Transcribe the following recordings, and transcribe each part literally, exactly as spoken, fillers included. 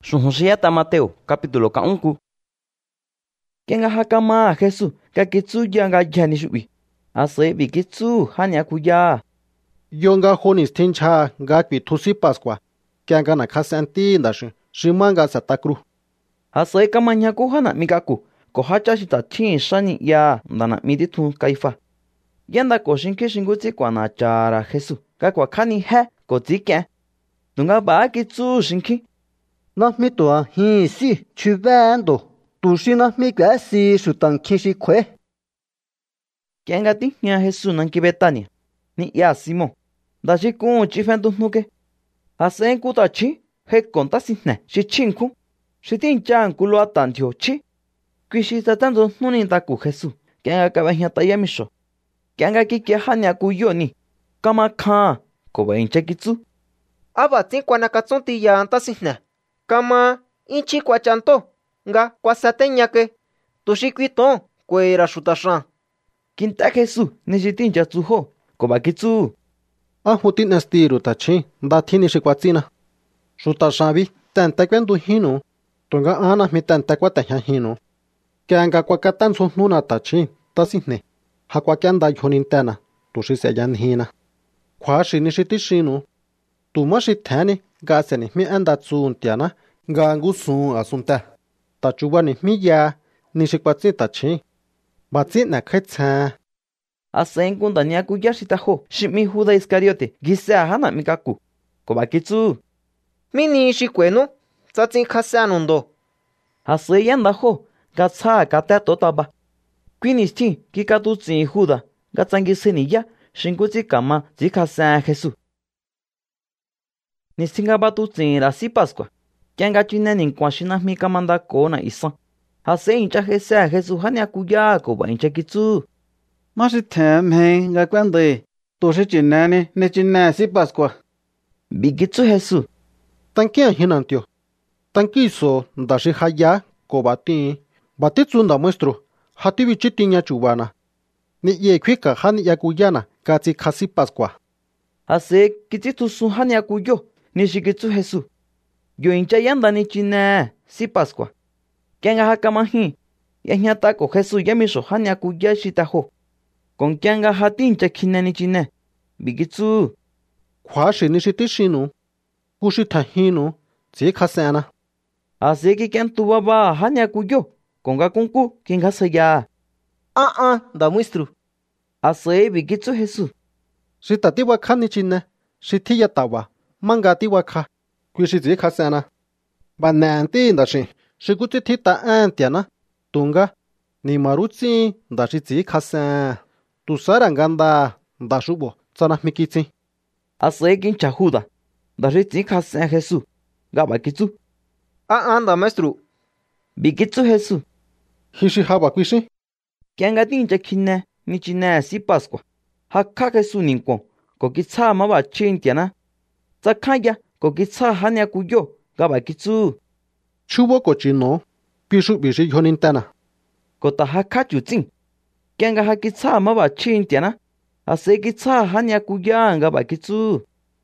Xujuxiata Mateo, capítulo kaunku. Kenga hakama Jesús, kakitsu yanga yani shubi. Ase bikitsu hanya kuya. Yonga honis tincha gakbi tusi Pascua. Kenga na kasanti ndashu, shimanga satakru. Ase kamanya kuhana mikaku, kohacha shita chin shani ya ndana miditu kaifa. Yanda ko shinki shingutsi kwa na chara Jesús, kakwa kani he ko tsike. Tunga ba kitsu shinki. Na mi to hi si chuvando. Tu shi na mi ga si shutan kishi kwe. Kenga ti nya Jesús nanki Betania. Ni ya Simón. Da shi kun chi fentu nuke. Hasen kuta chi he konta sine shi chinku. Shi tin chan kulo atantio chi. Kui shi tatanzo nunin taku Jesús. Kenga kabehnya tayamisho. Kenga ki ke hanya kuyo ni. Kama khan ko ba inche kitsu. Aba tin kwa nakatsonti ya anta sine. Kama inchi kwa chanto nga kwa satenya tushikwiton kwera shutashan. Kinta Jesús ni shitin jatsuho ko ba kitsu. A hutin estiru tachi da thini shikwatsina. Shuta shabi tanta kwendu hinu. Tunga ana mi tanta kwata hinu. Kenga kwa katan sununa tachi tasine. Hakwa kanda yonintana tushi seyan hina. Kwa shini shitishinu. Tuma shitani gaseni mi anda tsuntiana gangu sun asunta. Tachubani mi ya ni shikwatsi tachi. Batsi na khetsa. Asen kunda nya kuya shitaho shimi Juda Iscariote gisea hana mikaku. Ko ba kitsu. Mini shikwenu tsatsin khasanu ndo. Ase yanda ho gatsa kata totaba. Kwinisti kikatu tsin Juda gatsangi seniya shingutsi kama zikasa Jesús. Ni singabatu tsin la si Pascua. Kenga chine nin kwashina mi kamanda kona isan. Hase incha Jesús Jesús hanya kuya ko ba incha kitsu. Ma shi them he ga kwande. Tu shi chinani ne chinna si Pascua. Bigitsu Jesús. Tankia hinantio. Tankiso ndashi haya ko bati. Batitsu nda muestro. Hati bichitinya chubana. Ni ye kwika hani ya kuyana katsi kasi Pascua. Hase kititu su hanya kuyo. Ni shikitsu Jesús. Yo incha yanda ni chine si Pascua. Kenga hakamahi. Yanyata ko Jesús yamisho hanya kuya shitaho. Con kenga hati incha kine ni chine. Bigitsu. Kwa shini shitishinu. Kushitahinu. Zi kasana. Ase ki ken tu baba hanya kuyo. Konga kunku kenga saya. Ah ah da muestru. Ase bigitsu Jesús. Shitatiwa kani chine. Shitiya tawa. Mangati waka. Kuishizi kasana. Bananti ndashi. Shikuti tita antiana. Tunga. Ni marutsi ndashi zi kasan. Tusara nganda ndashubo. Tsana mikitsi. Ase kincha Juda. Ndashi zi kasan Jesús. Gaba kitsu. Ah ah da maestru. Bigitsu Jesús. Hishi haba kuishi. Kenga tincha kine ni chine si Pascua. Hakka Jesús ninkon. Ko kitsa maba chintiana. Tsakaya ko kitsa hanya kuyo gaba kitsu. Chubo kochino. Pishu bishi yonintana. Ko ta hakka chutsin. Kenga hakitsa maba chintiana. Ase kitsa hanya kuya gaba kitsu.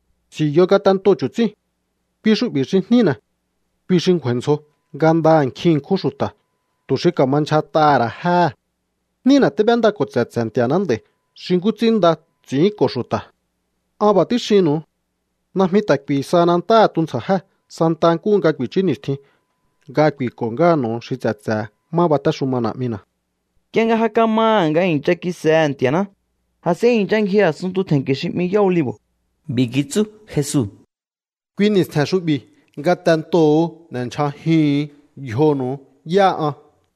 Si yoga tanto chutsi. Pishu bishi nina. Pishin kwenso. Ganda ankin kushuta. Tushika mancha tara ha. Nina tebenda ko tsetsantianande. Shingutsinda tsi koshuta. Abati shinu. Nahmita kwi sananta tunsa ha. Santan kunga kwi chinisti. Gakwi konga no shitsatsa. Mabata shumana mina. Kenga hakama nga incha kise antiana. Hase incha ngi asuntu tenkeshimi ya olivo. Bigitsu Jesús. Kwinis tashubi. Gatanto nancha hi. Yono. Ya a.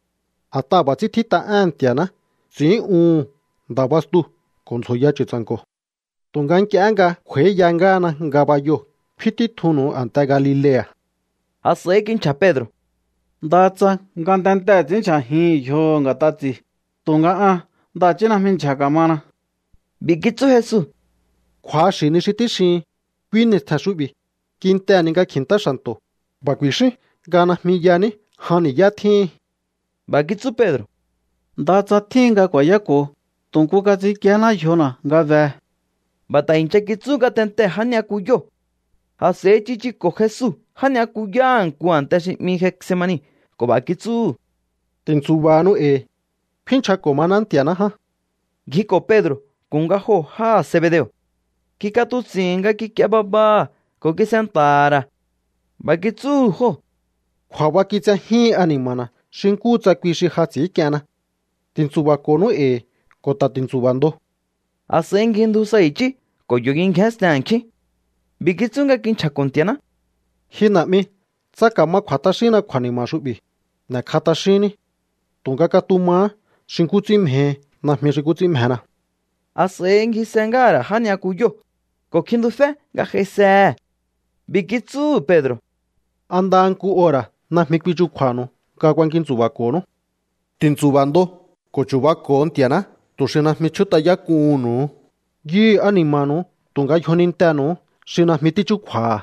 Ataba tita antiana. Zi un. Dabastu. Konso ya chitsanko. Tungan kianga kwe yangana ngabayo. Piti tunu anta Galilea. Ase kincha Pedro. Datsa ngantante zincha hi yo ngatatsi. Tunga a. Dachina mincha kamana. Bigitsu Jesús. Kwa shini shitishi. Kwinis tashubi. Kinte aninga kinta shanto. Bakwishi. Gana miyani. Hani yati. Bagitsu Pedro. Datsa tinga kwa yako. Tunku kazi kiana yona nga ve. Bata incha kitsu gatente hanya kuyo. Hase chichi ko Jesús, hanya kuyan kuan tashi mi Getsemani, ko ba kitsu. Tin subanu e. Pincha ko manantiana ha. Giko Pedro, kunga ho ha Zebedeo. Kika tu singa kiki baba, ko ki sentara. Ba kitsu ho. Kwa wakitsa hi animana, shinku tsa kwishi hatsi kiana. Tin subakonu e, ko ta tin subando. Asengin du saichi, ko yogin kestanki. Bikitsunga kin chakontiana. Hinami, tsaka ma kwatashina kwani mashubi. Na katashini. Tunga katuma, shinku tsimhe, na mishinku tsimhena. Asengi sengara hanya kuyo. Ko kindufe ga jese. Bikitsu Pedro. Andanku ora, na mikwichu kwano, kakwankin subakono. Tin subando, ko chubakon tiana, tushina michuta yakunu. Yi animano, tunga yonintano, shina mitichu kwa.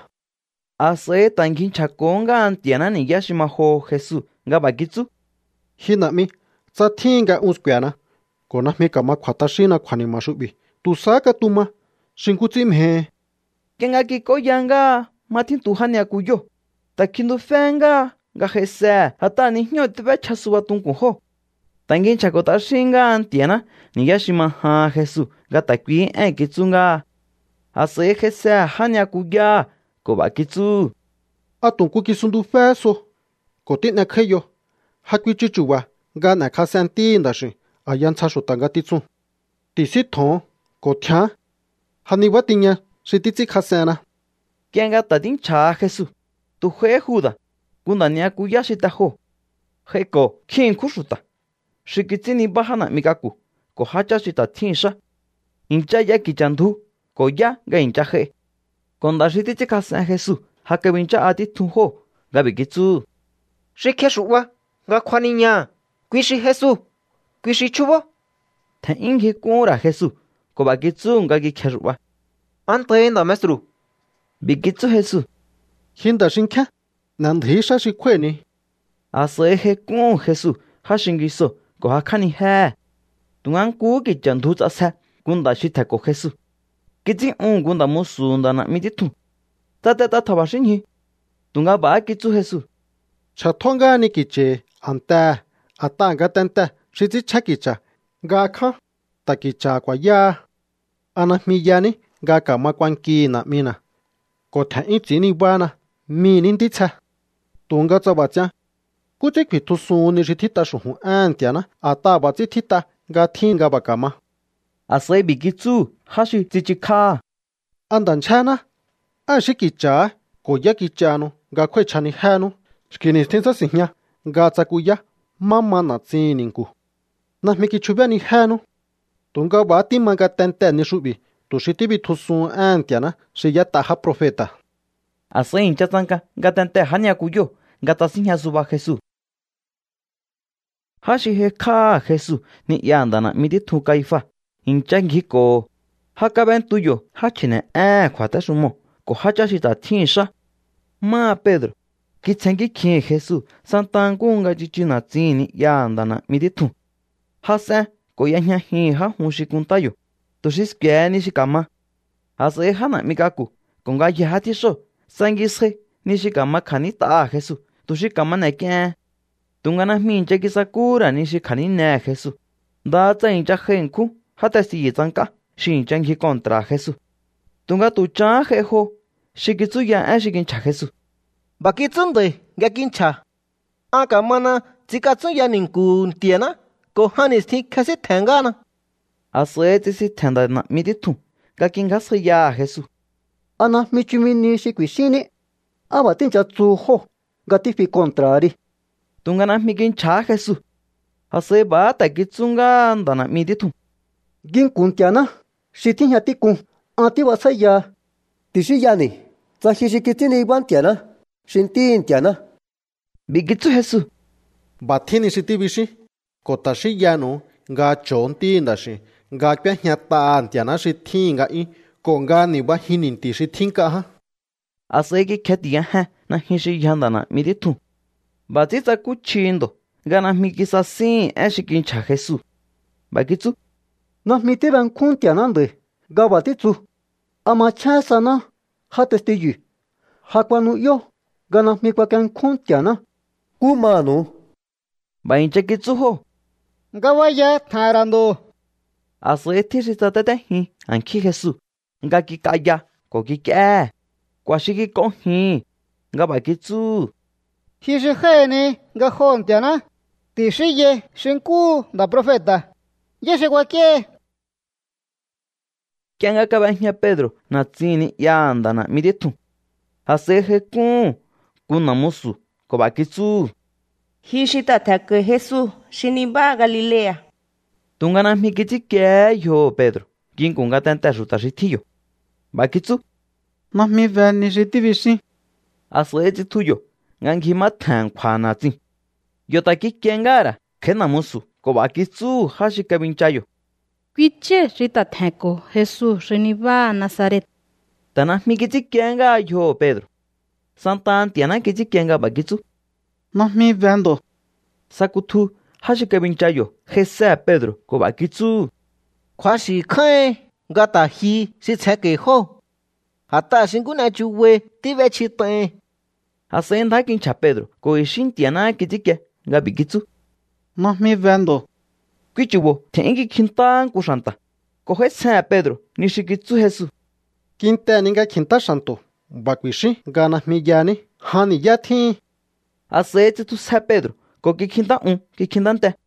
Ase tankin chakonga antiana ni yashima ho Jesús nga bakitsu. Hinami, tsa tinga unsquiana, kona mikama kwatashina kwani mashubi. Tu saka tuma, shinkutsimhe. Kenga kiko yanga, matin tuhania kuyo. Takindu fenga, nga jese, hata ni nyo tebe chasuwa tunkuho. Tankin chakota shinga antiana ni yashima ha Jesús nga takwi en kitsunga. Ase jese hania kuya, ko bakitsu. Atunku kisundu feso. Kotina keyo. Hakwi chichuwa, nga na kasanti ndashi, ayan chasho tanga titsun. Tisi ton, ko tia. Haniwa tinya, shititsi kasana. Kenga tadin cha Jesús. Tu jue Juda, kundania kuya shitaho. Heko, kin kushuta. Shikitsini bahana mikaku, ko hacha shita tinsha. Incha ya kichandu, ko ya ga incha he. Konda shititsi kasan Jesús, hakewincha ati tunho, gabikitsu. Shikeshuwa, ga kwaninya, kwishi Jesús, kwishi chubo. Ta ingi kura Jesús, ko bakitsu nga gikeshuwa. Antenda, maestro. Bikitsu Jesús. Hinda shinka, nandhisha shikweni. Ase he kun Jesús, hashingiso, ko hakani he. Tungan ku kichandu tsasa, kunda shita ko Jesús. Kitsi un kunda musunda na mititu. Tate tataba shinhi. Tunga ba kitsu Jesús. Chatonga ni kiche, anta, atanga tanta, shitsi chakicha. Gaka, takicha kwa ya. Anahmiyani, gaka makwanki na mina. Ko ta itini bana, minin ditsa. Tunga tsabacha. Kuche kwitu suni shitita shuhu antiana, ataba titita, gatinga bakama. Ase bikitsu, hashi tsichika. Andan chana, ashikicha, koya kichano, ga kwe chani hano, shkinistinsa sihnya, ga tsakuya, mama na tsininku. Na mikichubani hano. Tunga bati manga tente ni shubi, tushitibi tusun antiana, shiyataha profeta. Ase incha tsanka, gatante hanya kuyo, gatasinya suba Jesús. Hashi he ka Jesús, ni yandana mititu kaifa. Incha ngiko. Hakaben tuyo, hachine eh kwata sumo, ko hachashita tinsha. Ma Pedro, kitsengi kien Jesús, santangunga chichina tsini yandana mititu. Hase, ko yanya hi ha hunshikuntayo. Tushiskeni shikama. Hase hana mikaku, konga yahatisho, sangishe, nishikama kanita Jesús, tushikama neken. Tungana minche kisakura nishikani ne Jesús. Da tsa incha genku, hata si zanka, shinchangi contra Jesús. Tunga tu cha jeho, shikitsu ya shikincha Jesús. Bakitsunde, gakincha. Aka mana, tsikatsu ya ninkun tiana, ko hanisti kasi tengana. Ase tisi tenda na mititu, gakinkasi ya Jesús. Ana michimini shikwishini, aba tincha tsuho, gatifi contrari. Tungana mikincha Jesús. Ase ba takitsunga andana mititu. Gin kuntiana, shitin yatikun, anti wasaya. Tishi yani, zahishikitini ibantiana, shintin tiana. Bikitsu Jesús. Batini shitibishi, kotashi yano, ga chonti ndashi, ga kya nyata antiana shitinga i, konga niba hininti shitinka ha. Ase ki ketia ha, na hishi yandana mititu. Batita kuchindo, gana mikisa sin eshikincha Jesús. Bakitsu. Na mitiban kuntianande, gabatitsu. Ama chasana, hatestiyu, Hakwanu yo. Gana mi kwa kan khun tiana. Ku manu. Bain cheki tsuho. Nga vaya tharando. Ase ti si tatete hi. Anki Jesús. Nga ki kaya. Ko ki ke. Kwa shiki ko hi. Nga ba ki tsu. Hi shi he ni nga hon tiana. Ti shi ye shinku da profeta. Ye shi kwa ke. Kya nga kabanya Pedro na tsini ya andana miditu. Ase he kun. Kun namusu. Ko ba ki tsu. Hi shi tatake Jesús. Shiniba Galilea. Tungana mi kiti ke yo Pedro. Kin kunga tanta ruta shitiyo. Ba ki tsu. Na mi ven ni shi tivishi. Ase ti tuyo. Ngangi matan kwa na tsin. Yo ta ki kengara. Ke namusu. Ko ba ki tsu hashi kabinchayo. Kwiche rita theko Jesús Shiniba Nazaret. Tana mi kiti kenga yo Pedro. Santan tiana kiti kenga ba ki tsu. Na mi vendo. Sakutu hashi kabinchayo. Jesa Pedro ko ba ki tsu. Kwa shi khae nga ta hi si chake ho. Hata shinguna chuwe ti ve chi te. Ase nda kincha Pedro ko ishin tiana kiti ke nga bi ki tsu. Na mi vendo. Kwichubo tengi kintan kushanta. Ko jesa Pedro ni shikitsu Jesús. Kinte ninga kinta shanto. Bakwishi gana mi yani hani yathi. Ase tu sa Pedro ko ki kinta un ki kintante.